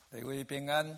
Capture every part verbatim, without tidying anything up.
各位平安，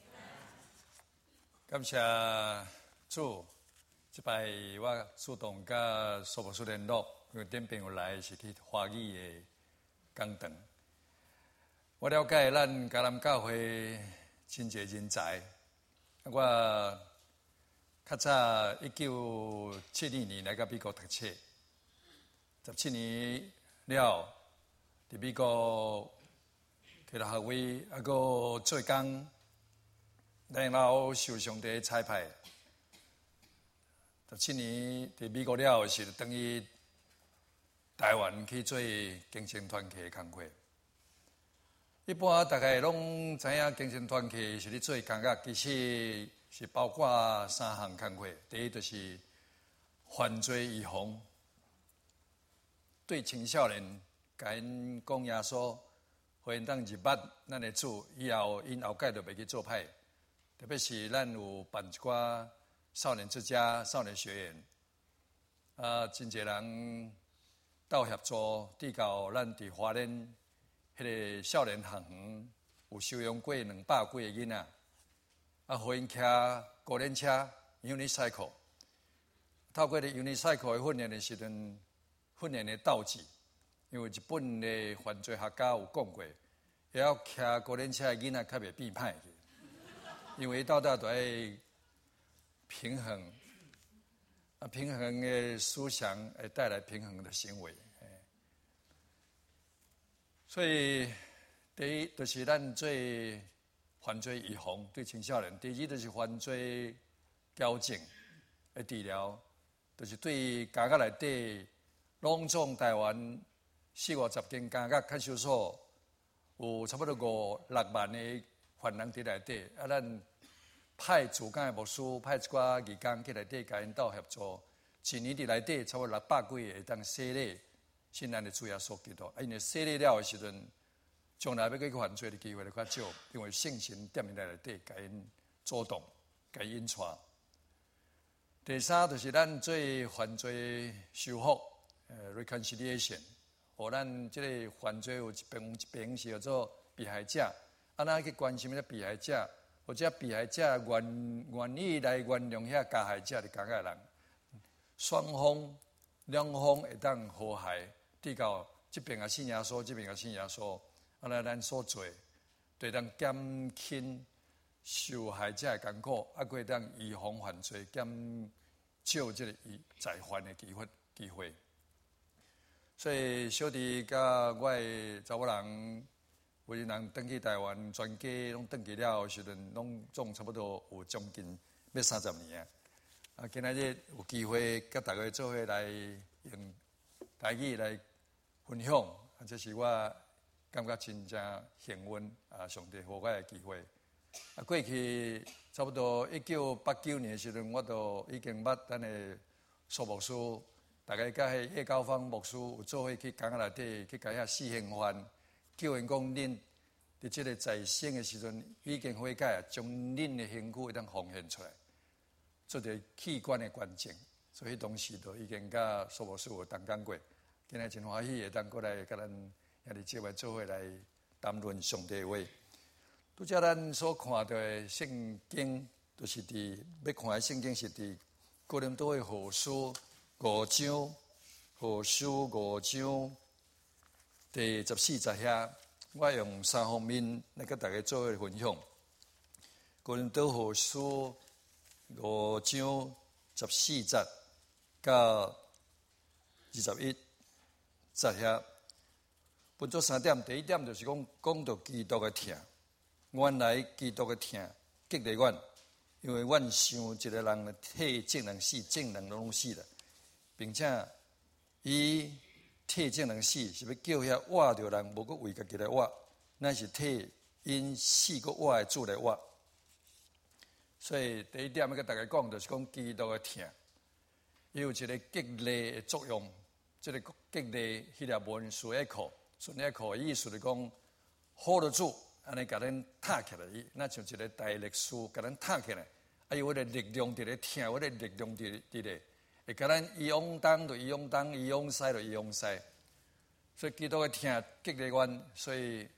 感谢主。这摆我主动甲苏博士联络，因为点朋友来是去华语的讲堂。我了解咱迦南教会真侪人才，我较早一九七二年来到美国读册，十七年了，伫美国。去到学位，啊个做工，然后受上帝差派。十七年伫美国了是等于台湾去做精神团契的工作。一般大概拢知影精神团契是咧做工作，其实是包括三项工作。第一就是犯罪预防，对青少年甲因讲耶稣。互因当入捌咱的主，以后因后届就袂去做歹。特别是咱有办一寡少年之家、少年学院，啊，真侪人到协助递到咱伫花莲迄个少年学园，有收容过两百几个囡仔，啊，互因骑高龄车 unicycle， 透过咧 unicycle 的训练的时阵，训练的斗志。因为日本的犯罪学家有讲过，要骑高龄车的囡仔较袂变歹去，因为到到都要平衡，啊，平衡的思想会带来平衡的行为。所以第一就是咱做犯罪预防对青少年，第二就是犯罪矫正的治疗，就是对家家内底拢总台湾。四五十间监狱看守所，有差不多五六万的犯人伫内底。啊，咱派主监的牧师，派一寡义工去内底，甲因斗协助。一年伫内底差不多六百几个会当洗礼，信咱的主耶稣基督。啊，因为洗礼了的时阵，将来要去犯罪的机会就较少，因为圣神踮伫内底，甲因主动，甲因带。第三就是咱做犯罪修复，呃 reconciliation。互咱即个犯罪有一边一边是叫做被害者，安怎去关心迄被害者，或者被害者愿愿意来原谅遐加害者的加害人，双方两方会当和谐，直到即边也信耶稣，即边也信耶稣，安尼咱所做，对当减轻受害者的艰苦，啊，会当预防犯罪，减少即个再犯的机会机会。所以小弟甲我的查某人，有人登去台湾，全家拢登去了的时阵，拢总差不多有将近要三十年啊！啊，今仔日有机会甲大家做伙来用台语来分享，啊，这是我感觉真正幸运啊！上帝互我的机会。啊，过去差不多一九八九年的时阵，我都已经捌咱的苏牧师。大家甲迄叶高芳牧师有做伙去监狱内底去甲遐死刑犯，叫因讲恁伫即个在生的时阵已经悔改，将恁的身躯会当奉献出来，做者器官的捐赠。所以当时都已经甲苏牧师有同讲过，今日真欢喜会当过来甲咱遐伫即位做伙来谈论上帝话。拄则咱所看到的圣经，都、就是伫要看的圣经是伫哥林多的后书。五章，何书五章第十四节遐，我用三方面来跟大家做个分享。哥林多后书五章十四节到二十一节遐，分作三点。第一点就是讲讲到基督的疼，原来基督的疼激励阮，因为阮想一个人的体正能死，正能拢死了。并且，伊替正人死，是要叫遐活着人无阁为家己来活，乃是替因死阁活的主来活。所以第一点要跟大家讲，就是讲基督的疼，伊有一个激励的作用。这个激励希腊文顺一口，顺一口的意思是讲 hold 得住，安尼甲咱踏起来，那像一个大力士甲咱踏起来，啊有迄个力量伫咧疼，有迄个力量伫伫咧。会甲咱伊往东就伊往东，伊往西就伊往西，所以基督的疼激励阮，所以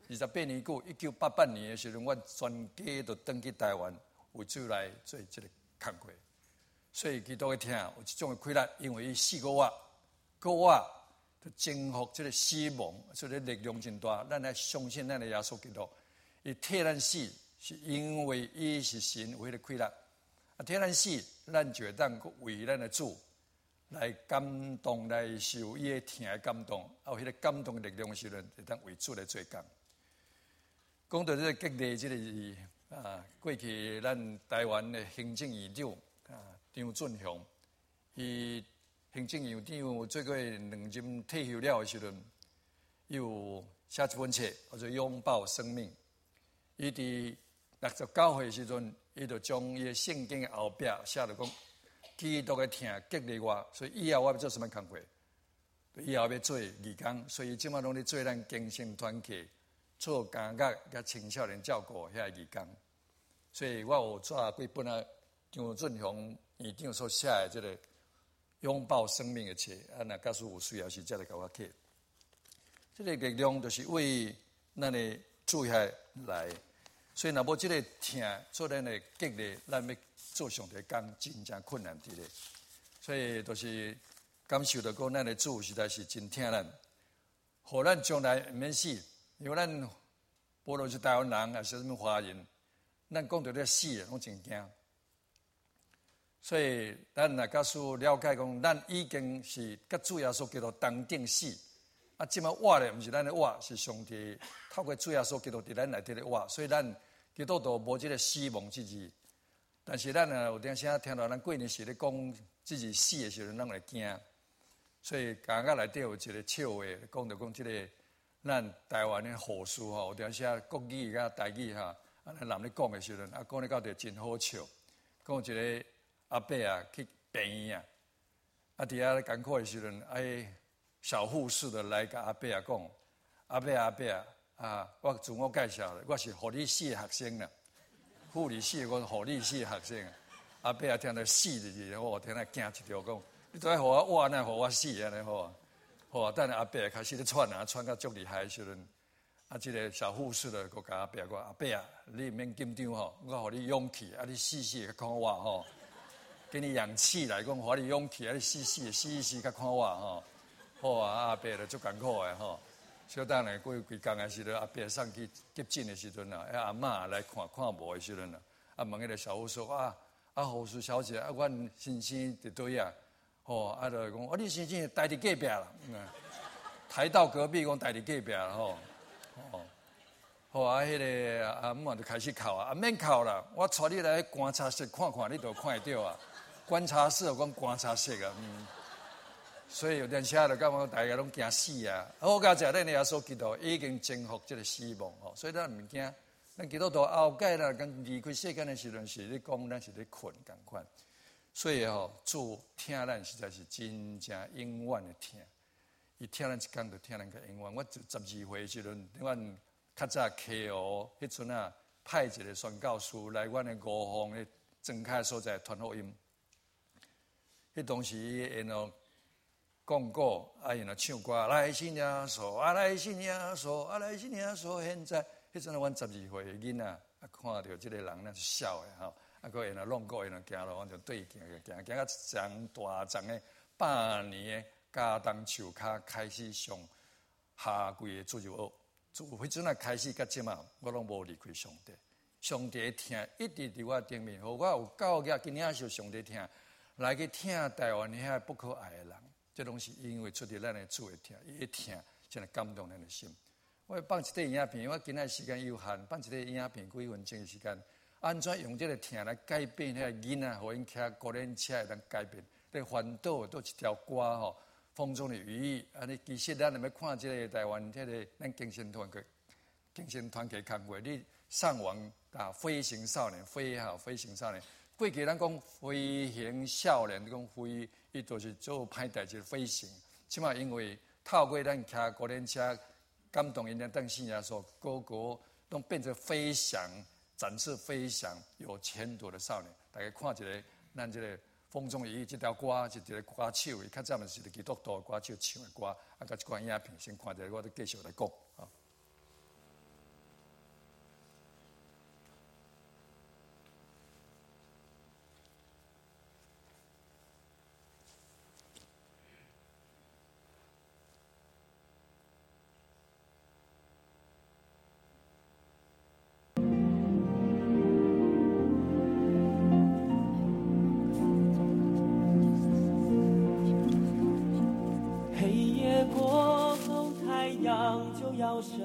二十八年久，一九八八年的时候，我全家都登去台湾，为主来做这个工作。所以基督的听有一种的快乐，因为伊四个我，个我就征服这个死亡，所以力量真大。咱来相信咱的耶稣基督，伊替咱死，是因为伊是神为了快乐。啊，替咱死，咱就会当为咱的主来感动，来受伊的听的感动，啊，有迄个感动的力量的时候，会当为主来做工。讲到这个激励，这个啊，过去咱台湾的行政院长啊张俊雄，伊行政院长做过两任退休了的时候，伊有写一本册叫做《拥抱生命》。伊伫六十九岁的时阵，伊就将伊的圣经的后壁写了讲，基督的听激励我，所以以后我要做什么工作？以后要做义工，所以即马拢咧做咱精神团契。做感觉甲青少年照顾遐义工，所以我有抓几本啊张俊雄院长所写的这个拥抱生命的册，啊，那假使有需要时，再来甲我看。这个力量就是为咱的主下来，所以若无这个听做咱的激励，咱要做上帝工真正困难伫咧。所以就是感受到讲，咱的主实在是真疼咱，互咱将来毋免死。因为咱无论是台湾人还是什么华人，咱讲到咧死，拢真惊。所以咱若假使了解讲，咱已经是甲主耶稣基督同定死，啊，即摆活咧，毋是咱的活，是上帝透过主耶稣基督伫咱内底咧活，所以咱基督徒无即个死亡之字。但是咱啊有当时听到咱过年时咧讲自己死的时候，咱会惊。所以刚刚内底有一个笑话，讲到讲即个。咱台湾的护士吼，有当时啊国语甲台语哈，啊咱人咧讲的时阵，啊讲咧到底真好笑。讲一个阿伯啊去病院啊，啊伫遐咧艰苦的时阵，哎小护士的来甲阿伯啊讲，阿伯阿伯啊，啊我自我介绍咧，我是护理系的学生啦，护理系我是护理系的学生。阿伯啊听到死字，我听到惊一条，讲你都爱互我活，哪互我死安尼好啊？好啊！等阿伯开始咧喘啊，喘到足厉害的时阵，啊，即个小护士咧，佮阿伯讲：阿伯啊，你毋免紧张吼，我互你勇气，啊，你试试甲看我吼，给你氧气来讲，互你勇气，啊，你试试试一试甲看我吼。好啊，阿伯咧足艰苦的吼。小等咧过几工的时阵，阿伯上去急诊的时阵啊，迄阿嬷来看看无的时阵啊，啊问迄个小护士啊，啊护士小姐，啊，阮先生伫对啊。哦，啊，就讲，哦，你先生待伫隔壁啦，嗯，台到隔壁，讲待伫隔壁啦，吼，哦，好啊，迄个阿嬷就开始哭啊，啊免哭啦，我带你来观察室看看，你就看得到啊。观察室，讲观察室啊，嗯，所以有阵时就感觉大家拢惊死啊。好佳哉，咱耶稣基督已经征服这个死亡哦，所以咱毋惊。咱基督徒后盖啦，跟离开世间的时阵，是咧讲咱是咧困共款。所以吼，主听咱实在是真正永远的听。伊听咱一讲，就听咱个永远。我十二岁时阵，阮较早 K O 迄阵啊，派一个宣教师来阮的五峰的正开所在传福音。迄当时因哦讲过，啊因哦唱歌，来信耶稣，啊来信耶稣，啊来信耶稣。现在迄阵阮十二岁的囡仔，啊看到即个人，咱就笑的吼。啊，个因啊，弄过因啊，行路，我就对行行行到长大长的百年的家当树骹开始上下跪的自由学，自迄阵啊开始到即嘛，我拢无离开上帝。上帝听一直伫我顶面，互我有教育今仔受上帝听，来去听台湾遐不可爱的人，这拢是因为出伫咱的主的听，伊一听，真系感动咱的心。我放一块影片，我今仔时间有限，放一块影片几分钟的时间。安怎用这个听来改变迄个囡仔，互因骑高轮车会当改变？这环岛都一条歌吼，风中的羽翼。安尼其实咱若要看这个台湾这个咱精神团契、精神团契工会，你上网打飞行少年，飞哈飞行少年。过去咱讲飞行少年，讲飞，伊都是做歹代志飞行。即码因为透过咱骑高轮车，感动因咧当信耶稣，个个都变成飞翔。展翅飞翔有前途的少年，大家看一个，咱这个风中羽翼这条歌，是一个歌手，伊较早嘛是基督徒歌手唱的歌，啊，甲一款影片先看一下，我再继续来讲啊。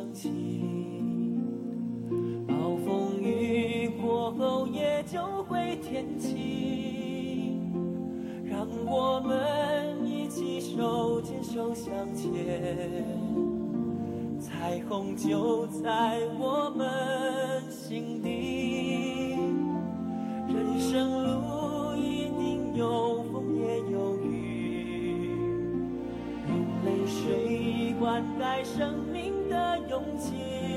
起，暴风雨过后也就会天晴，让我们一起手牵手向前，彩虹就在我们心底。人生路一定有风也有雨，用泪水灌溉生命的勇气，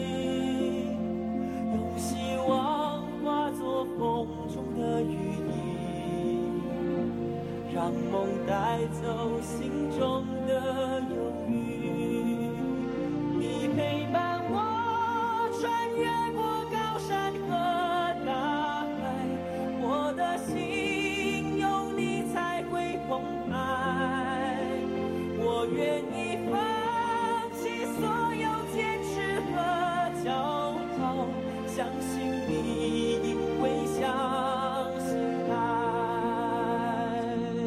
用希望化作风中的羽翼，让梦带走心中的忧郁。你陪伴我穿越过高山和大海，我的心有你才会澎湃。我愿意放弃所有坚持和骄傲，相信你因为相信爱。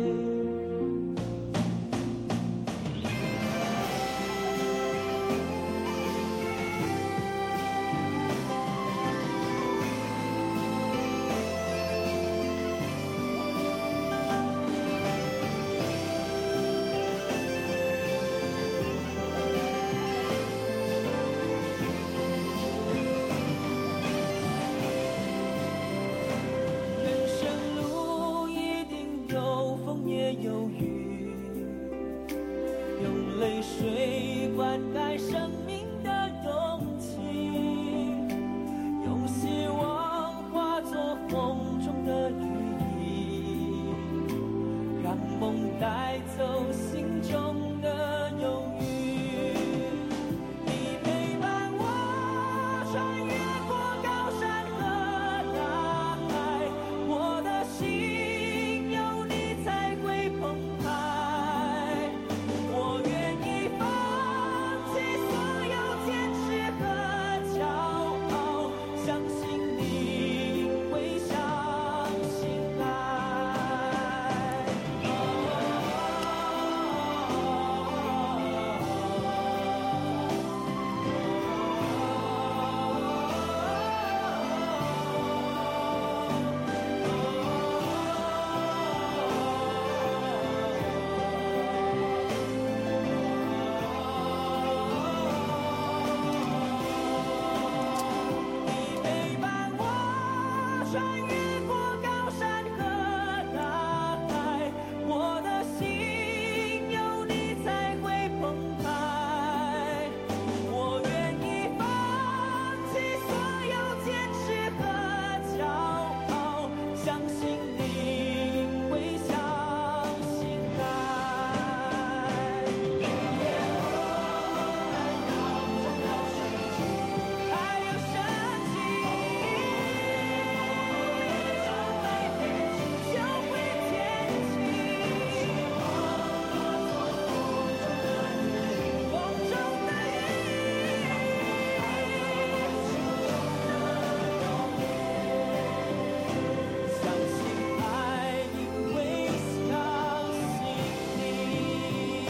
人生路一定有风也有雨，用泪水灌溉生命的勇气，用希望化作风中的羽翼，让梦带走心中的忧郁。你陪伴我穿越过高山和大海，我的心有你才会澎湃。我愿意放弃所有坚持和骄傲，相信你会相信爱。你陪伴我穿越过高山和大海，我的心有你才会澎湃。我愿意放弃所有坚持和骄傲，相信你会相信爱。爱有神奇，就会天晴，风中的雨，相信爱，因为相信你。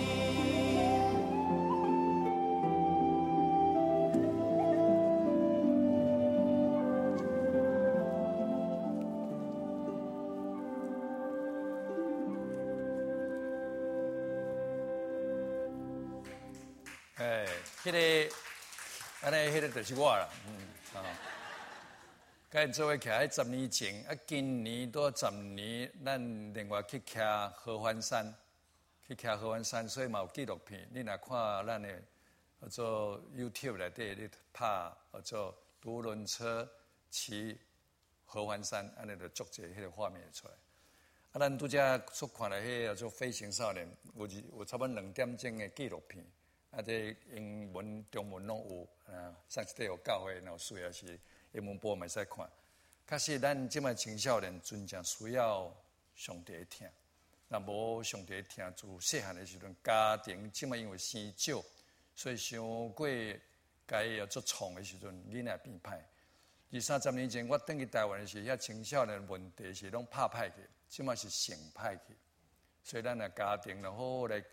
哎，迄、个，安尼，迄个就是我啦，嗯，啊，甲因做伙徛喺十年前，啊，今年多十年，咱另外去徛合欢山，去徛合欢山，所以嘛有纪录片。你若看咱的叫做 YouTube 内底，你拍叫做独轮车骑合欢山，安尼就足侪迄个画面出来。啊，咱拄则所看的迄个叫做飞行少年，有有差不多两点钟的纪录片。啊，这英文、中文拢有啊，上一块有教会，然后需要是英文播嘛使看。确实，咱即摆青少年真正需要上帝的听。若无上帝的听，自细汉的时阵，家庭即摆因为生少，所以想过该要做创的时阵，囡仔变歹。二三十年前，我登去台湾的时候，遐青少年问题是拢拍歹去，即摆是成歹去。所以咱的家庭就好好来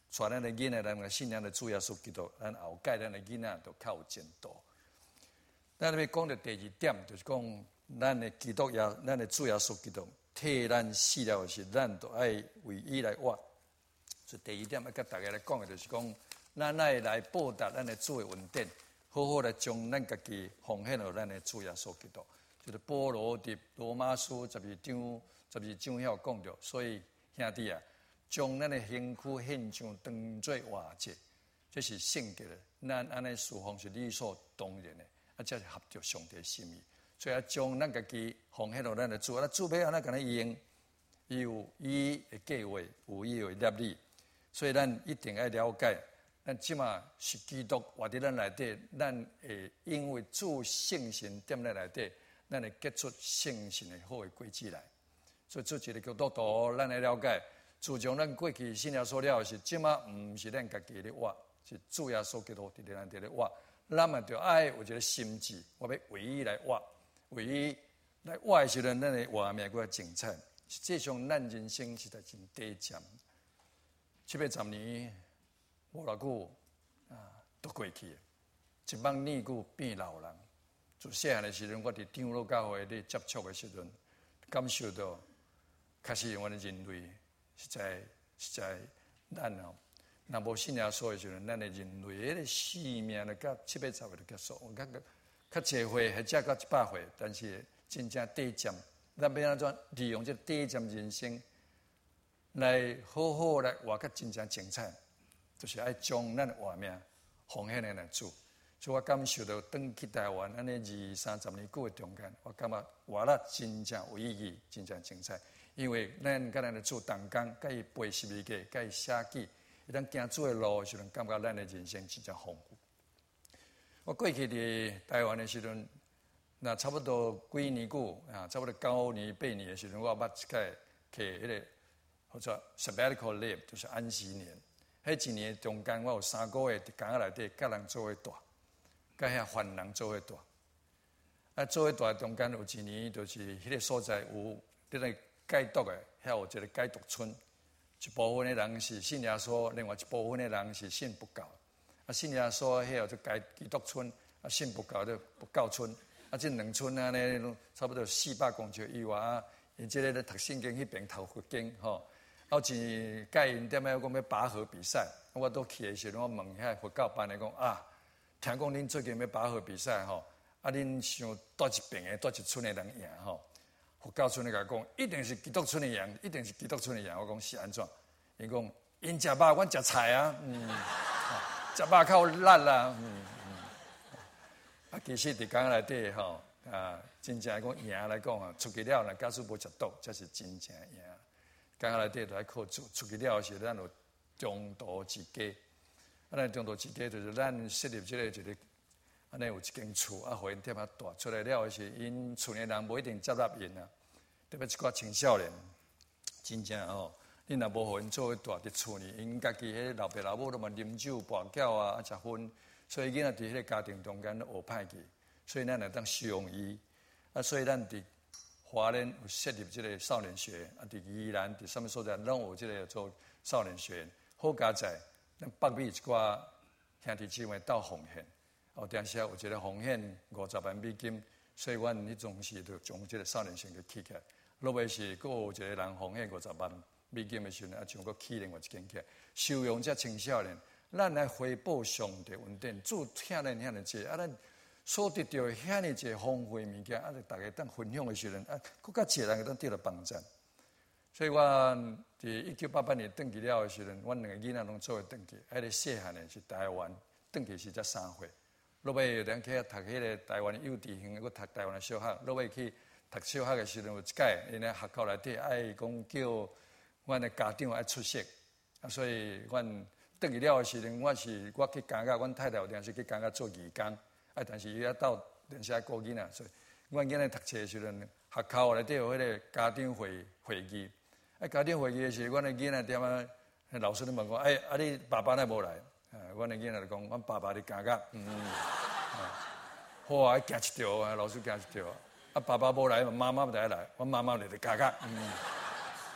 带咱的囡仔，咱个信仰的主耶稣基督，咱后届咱的囡仔都较有前途。咱要讲到第二点，就是讲咱的基督耶，咱的主耶稣基督替咱死了的时，咱都爱为伊来活。所以第二点要甲大家来讲的，就是讲咱爱来报答咱的主的恩典，好好来将咱家己奉献给咱的主耶稣基督。就是保罗伫罗马书十二章十二章遐讲着，所以兄弟啊，将咱的身躯献上当作活祭，这是圣洁的。咱安尼侍奉是理所当然的。啊，这是合着上帝心意，所以啊，将咱家己奉献到咱的主，啊，主要安怎甲咱用，伊有伊的计划，有伊的业力，所以咱一定要了解，咱即马是基督活伫咱内底，咱会因为主圣神踮咱内底，咱会结出圣神的好的果子来。所以做一个基督徒，咱来了解，自从咱过去信耶稣了，是即马毋是咱家己咧活，是主耶稣基督伫咱内底咧活。咱嘛就爱有一个心志，我要为伊来活，为伊来活的时阵，咱的活命佫精彩。实际上，咱人生实在真短暂，七八十年无偌久啊，都过去了。一望年久变老人。自细汉的时阵，我伫长老教会咧接触的时阵，感受到，确实我们人类实在实在咱哦。若无信耶稣的时阵，咱的人类的生命咧，到七八十岁就结束。我感觉较侪岁，或者到一百岁，但是真正短暂。咱要安怎利用这短暂人生，来好好来活较真正精彩，就是爱将咱的活命奉献给咱主。所以我感受到，转去台湾安尼二三十年久的中间，我感觉活了真正有意义，真正精彩。因为咱甲咱的主同工，甲伊背十字架，甲伊写记。咱行主的路的时阵，感觉咱的人生真正丰富。我过去伫台湾的时阵，那差不多几年久啊，差不多九年八年的时阵，我捌一届去迄个或者 sabbatical leave， 就是安息年。迄一年中间，我有三个月伫工作内底，甲人做伙住，甲遐犯人做伙住。啊，做伙住中间有一年，就是迄个所在有伫咧戒毒的，遐有一个戒毒村。一部分的人是信耶稣，另外一部分的人是信不教。啊，信耶稣迄个就基基督村，啊，信不教就不教村。啊，这两村啊呢，差不多四百公尺以外啊。因这个咧读圣经，迄边读佛经吼。啊，有一届因踮咧讲要拔河比赛，我都去的时候，我问遐佛教班的讲啊，听讲恁最近要拔河比赛吼，啊，恁想叨一边的叨一村的人赢吼？佛教村的甲讲，一定是基督村的赢，一定是基督村的赢。我讲是安怎？因讲因食肉，阮食菜啊，嗯，食肉较有力啦，嗯嗯。啊，其实伫讲内底吼，啊，真正讲赢来讲啊，出去了呢，假使无食毒，才是真正赢。讲内底就爱靠主，出去了时，咱有中途之家。啊，咱中途之家就是咱设立即个一个。安尼有一间厝，啊，互因踮遐住出来了的是，因厝内人无一定接纳因啊。特别一寡青少年，真正吼，恁若无互因做伙住伫厝里，因家己迄老爸老母都嘛啉酒、跋筊啊、啊食薰，所以囡仔伫迄个家庭中间学歹去，所以咱来当修伊。啊，所以咱伫华联有设立即个少年学院，啊，伫宜兰伫什么所在拢有即个做少年学院。好佳在，咱北美一寡兄弟姊妹斗奉献。哦，当时有一个奉献五十万美金，所以阮迄种时就将即个少年学院起起来。落尾是，佫有一个人奉献五十万美金的时阵，啊，像佫起另外一间起来，收容这青少年，咱来回报上帝恩典，主遐尼遐尼济，啊，咱所得到遐尼济丰富的物件，啊，大家当分享的时阵，啊，佫较济人当得到帮助。所以我伫一九八八年转去了的时阵，阮两个囡仔拢做伙转去，迄个细汉的是台湾，转去是才三岁。落尾咱去读迄个台湾幼稚园，佮读台湾的小学。落尾去读小学的时阵，有一届因咧学校内底爱讲叫阮的家长爱出席，啊，所以阮转去了的时阵，我是我去工作，阮太太有当时去工作做义工，啊，但是伊要到当时爱顾囡仔，所以阮囡仔读册的时阵，学校内底有迄个家长会会议，啊，家长会议的时候，阮的囡仔点啊，老师咧问我，哎，啊，你爸爸呢无来？啊，阮的囡仔就讲，阮爸爸伫工作，嗯，好啊，惊一条啊，老师惊一条啊，啊，爸爸无来，妈妈就来来，阮妈妈就伫工作，嗯，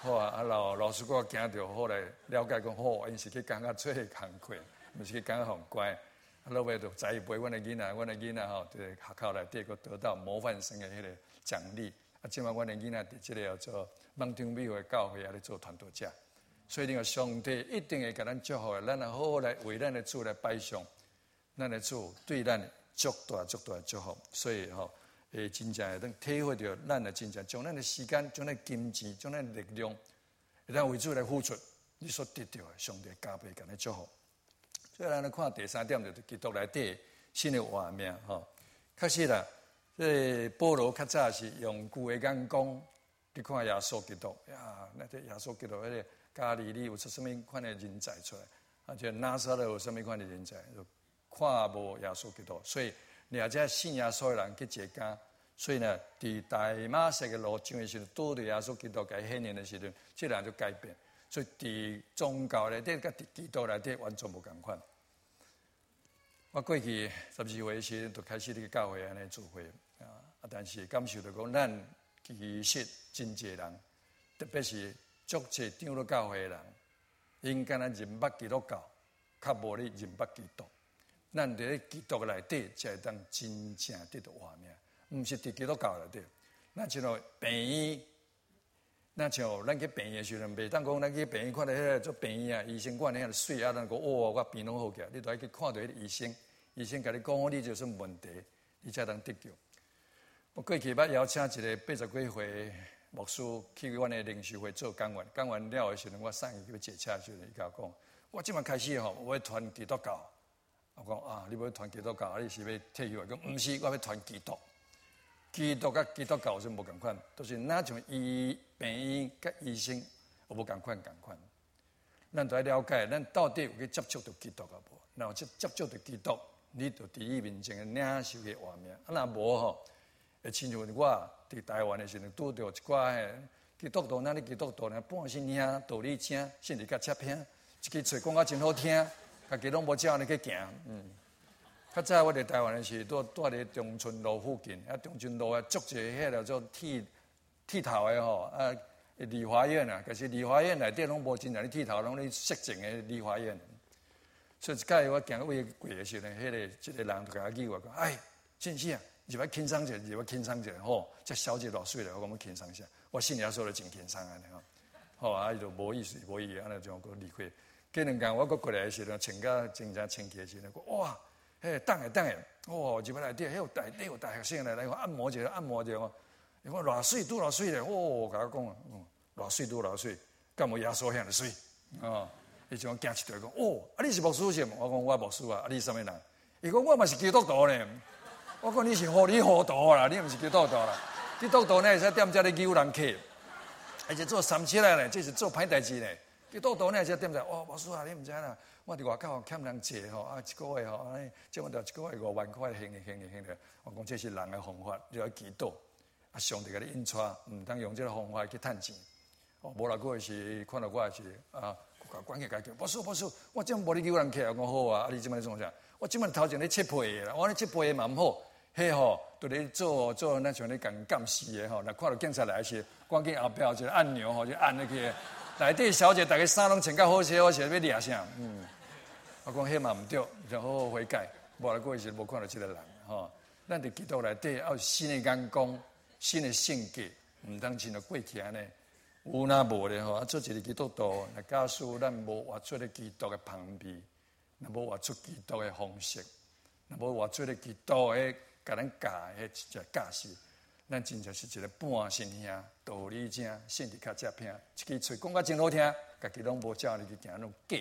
好啊，啊老老师我惊到，后来了解讲，好，因是去讲较做工课，毋是去讲较乖。啊，落尾就栽培阮的囡仔，阮的囡仔吼，伫学校内底，佫得到模范生的迄个奖励。啊，即摆阮的囡仔伫即个叫做梦中美会教会啊，咧做传道者。所以你个上帝一定会甲咱祝福的，咱也好好来为咱的主来摆上，咱的主对咱足大足大的祝福。所以吼，诶，真正会当体会到咱的真正将咱的时间、将咱金钱、将咱力量，会当为主来付出，你所得到的，上帝加倍甲咱祝福。所以咱来看第三点，就是基督内底新的画面吼。确实啦，这保罗较早是用旧的眼光去看耶稣基督呀，那这耶稣基督迄个加利利有出什么款的人才出来，啊，就拿撒勒有什么款的人才，就看无耶稣基督，所以而且信耶稣的人去结交，所以呢，伫大马色的路上的时候，拄着耶稣基督该显现的时候，这人就改变。所以伫宗教内底，甲伫基督内底完全无共款。我过去十二岁时，就开始去教会安尼聚会啊，啊，但是感受到讲，咱其实真济人，特别是足济长了教会的人，因敢若认捌基督教，较无咧认捌基督。咱伫咧基督内底，才会当真正得到画面，毋是伫基督教内底。咱像咯病院。那像咱去病院的时阵，袂当讲咱去病院看到迄个做病院啊，医生管遐个水啊，咱讲哇，我病拢好起来，你都要去看到迄个医生，医生甲你讲，你就什么问题，你才能得救。我过去捌邀请一个八十几岁牧师去阮的灵修会做讲完，讲完了的时阵，我送伊去坐车的时阵，伊甲我讲，我即摆开始吼，我要传基督教。我讲啊，你要传基督教，你是要退休？讲毋是，我要传基督。基督甲基督教是无共款，都是哪像医病院甲医生无共款共款。咱都要了解，咱到底有去接触到基督啊无？然后接接触到基督，你就伫伊面前领受嘅画面。啊，若无吼，会亲像我伫台湾的时阵，拄到一寡诶基督徒，那你基督徒呢，半身听道理听，甚至甲切听，一支嘴讲啊真好听，家己拢无照安尼去行，嗯。较早我伫台湾的时，住住伫中春路附近，啊，中春路啊，足济迄个做剃剃头的吼，啊，理华院啊，可是理华院内底拢无真正咧剃头，拢咧色情的理华院。所以一届我行过过的时候，迄、那个一个人就甲我叫我讲，哎，真是啊，入来轻松者，入来轻松者，吼，这小姐偌水咧，我讲要轻松下，我信耶稣就真轻松安尼吼，好啊，伊就无意思，无意义，安尼就讲离开。过两工我搁过来的时候，穿甲真正清气的时候，哇！嘿，等下等下，哇！入来内底，迄有大，迄有大学生来来按摩者，按摩者哦。伊讲偌水拄偌水咧，哦，甲我讲啊，嗯，偌水拄偌水，敢无耶稣遐尼水哦？伊就讲惊一条讲，哦，啊你是牧师是？我讲我牧师啊，啊你是啥物人？伊讲我嘛是基督徒咧。我讲你是糊里糊涂啦，你毋是基督徒啦。基督徒呢会使踮遮咧扭人客，而且做三七来咧，这是做歹代志咧。基督徒呢会使踮遮，哇，牧师啊，你毋知啦。我伫外口欠人借吼，啊一个月吼，安尼即我着一个月五万块，行哩行哩行哩。我讲这是人的方法，你要祈祷，啊上帝甲你引出，毋通用这个方法去趁钱。哦，无啦，过是看到我是啊，关起家叫，不是不是，我真无咧叫人客，我讲好啊，啊你即摆创啥？我即摆头前咧切配的啦，我咧切配的嘛毋好，迄吼都咧做做那像咧共监视的吼，若看到警察来时，赶紧后壁有一个按钮吼，就按入去。内底小姐，大家衫拢穿甲好些好些，要掠啥？嗯，我讲迄嘛毋对，就好好悔改。无来过时无看到即个人吼。咱伫基督内底要有新的眼光、新的性格，毋通像过去安尼。有若无咧吼，啊做一个基督徒，若假使咱无活出咧基督的旁边，若无活出基督的方式，若无活出咧基督的甲咱教的迄一只教示。咱真正是一个半神兄，道理正，甚至较正偏，一支嘴讲甲真好听，家己拢无照你去行，拢假。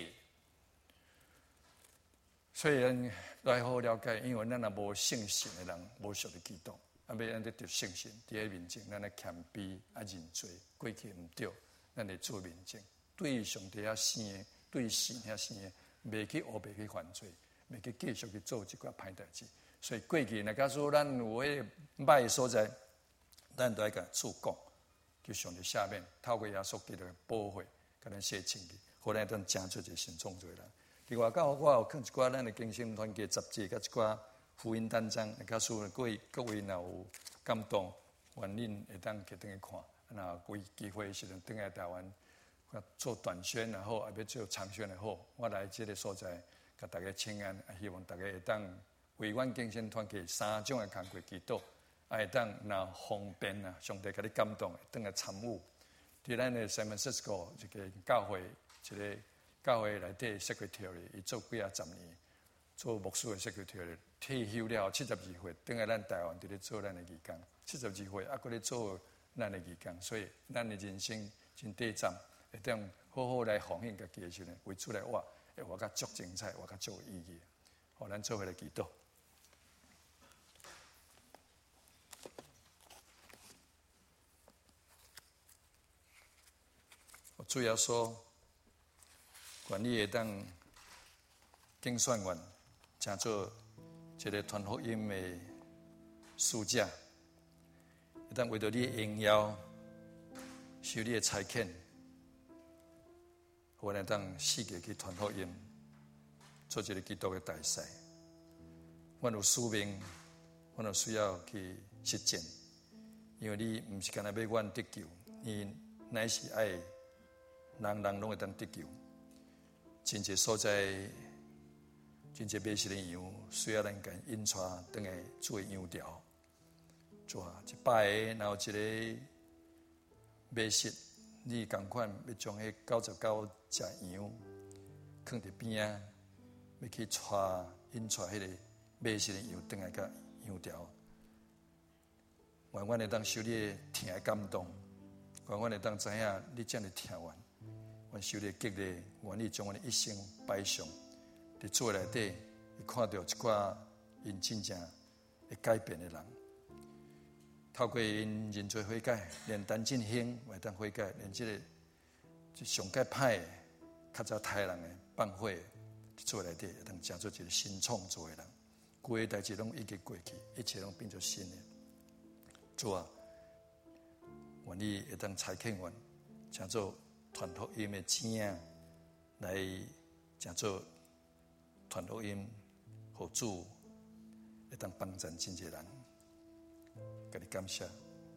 所以咱来好好了解，因为咱也无圣神的人，无属于基督，啊，要咱得着圣神，伫咧面前，咱来谦卑啊认罪，过去毋对，咱来做面前，对上帝遐生的，对神遐生的，袂去乌白去犯罪，袂去继续去做一寡歹代志。所以过去若假使咱有迄歹的所在。咱都要甲主讲，叫上帝下面透过耶稣基督的保护，甲咱写清气，互咱当正出一个神创造的人。另外，到我有放一寡咱的精神团结杂志，甲一寡福音单章，假使各位各位若有感动，愿恁会当去等去看， 那有机会时阵回来台湾，做短宣然后也要做长宣的好，我来这个所在，甲大家请安，希望大家会当为阮敬献团契三种的工作祈祷，也会当若方便啊，上帝甲你感动，当来参与。伫咱的 San Francisco 一个教会，一个教会内底 secretary， 伊做几啊十年，做牧师的 secretary， 退休了七十二岁，等下咱台湾伫咧做咱的义工，七十二岁还搁咧做咱的义工，所以咱的人生真短暂，会当好好来奉献家己的时阵，为主来活，会活甲足精彩，活甲足有意义。好，咱做伙来祈祷。主要说，愿你会当竞选员，成做一个传福音的使者，会当为着你的荣耀，受你的差遣，我来当世界去传福音，做一个基督的大使。我有使命，我有需要去实践，因为你不是干那要阮得救，你乃是爱。人人拢会当得救，真侪所在，真侪买食的羊，需要咱甲引带倒来做羊条，做啊一百个，然后一个买食，你共款要将迄九十九只羊放伫边啊，要去带引带迄个买食的羊倒来甲羊条，愿阮会当受你的疼的感动，愿阮会当知影你这样的疼阮。阮受你激励，愿你将阮的一生摆上，伫做内底，会看到一寡因真正会改变的人，透过因认罪悔改，连陈振兴会当悔改，连这个就上界歹的、较早歹人的放火，伫做内底会当成做一个新创造的人，旧的代志拢已经过去，一切拢变做新的。主啊，愿你会当差遣阮，成做。传福音的精来，讲做传福音，互主会当帮助真侪人，甲你感谢。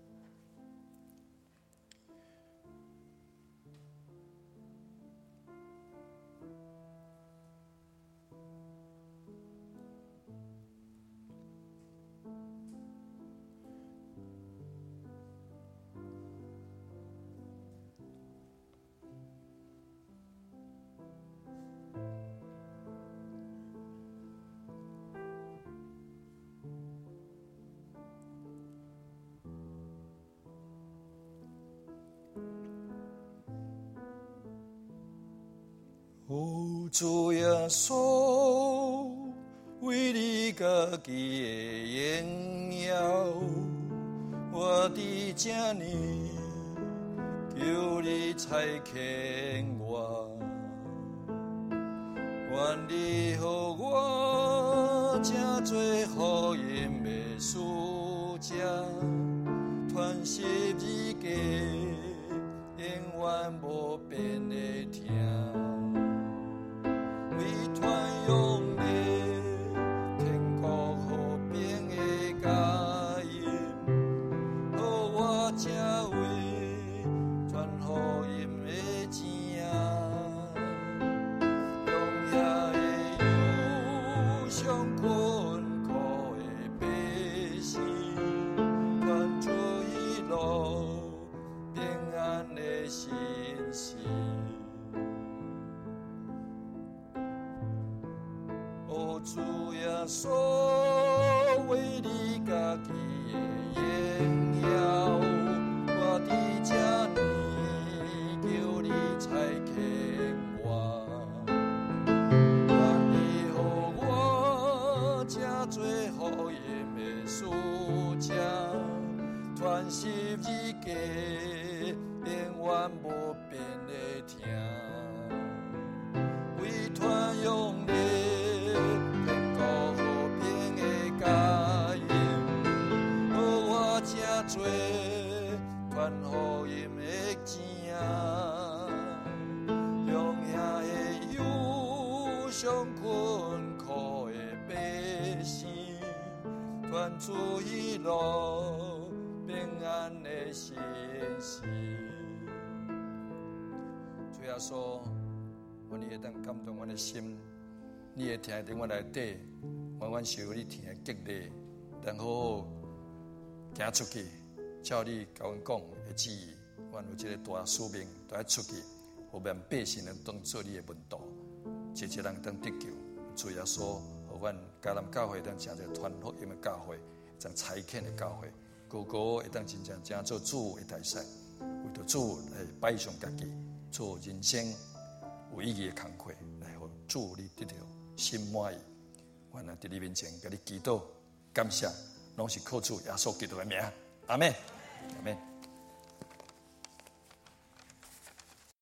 哦，主耶稣，为你家己的荣耀，我伫这呢，求你差遣我，愿你予我这做福音的使者，传十字架，永远无变的听。为传扬你天国和平的佳音，予我这位传福音的正，用遐的忧伤困苦的百姓，传出一路平安的信息。主耶稣，为你家己的荣耀，我伫这呢，求你差遣我，愿你予我这做福音的使者，传十字架，永远无变的听，为传扬你。做传福音的正，用遐的忧伤困苦的百姓，传出一路平安的的信息。主要说，我你会当感动我的心，你会听在我内底，我阮受你听的激励，然后行出去，照你甲阮讲的旨意，阮有这个大使命，都要出去，互万百姓能当做你的门徒，一一人当得救。主要说，互阮迦南教会当成一个传福音的教会，将差遣的教会，个个会当真正正做主的大使，为着主来摆上家己，做人生有意义的工课，来互主你得到心满意。我若伫你面前，甲你祈祷，感谢，拢是靠主耶稣基督的名，阿们，阿们。